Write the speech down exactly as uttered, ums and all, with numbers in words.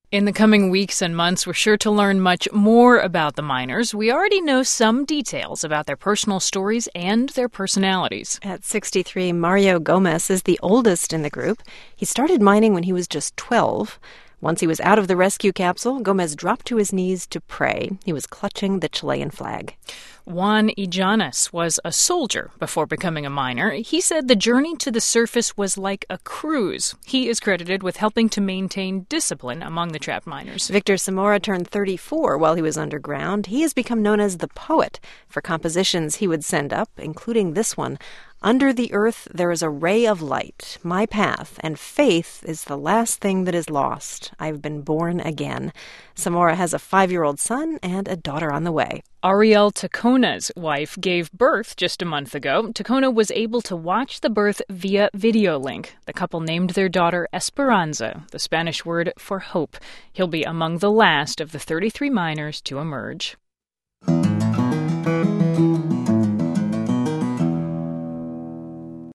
In the coming weeks and months, we're sure to learn much more about the miners. We already know some details about their personal stories and their personalities. At sixty-three, Mario Gomez is the oldest in the group. He started mining when he was just twelve. Once he was out of the rescue capsule, Gomez dropped to his knees to pray. He was clutching the Chilean flag. Juan Illanes was a soldier before becoming a miner. He said the journey to the surface was like a cruise. He is credited with helping to maintain discipline among the trapped miners. Victor Zamora turned thirty-four while he was underground. He has become known as the poet for compositions he would send up, including this one. Under the earth there is a ray of light, my path, and faith is the last thing that is lost. I've been born again. Zamora has a five-year-old son and a daughter on the way. Ariel Tacona's wife gave birth just a month ago. Tacona was able to watch the birth via video link. The couple named their daughter Esperanza, the Spanish word for hope. He'll be among the last of the thirty-three miners to emerge.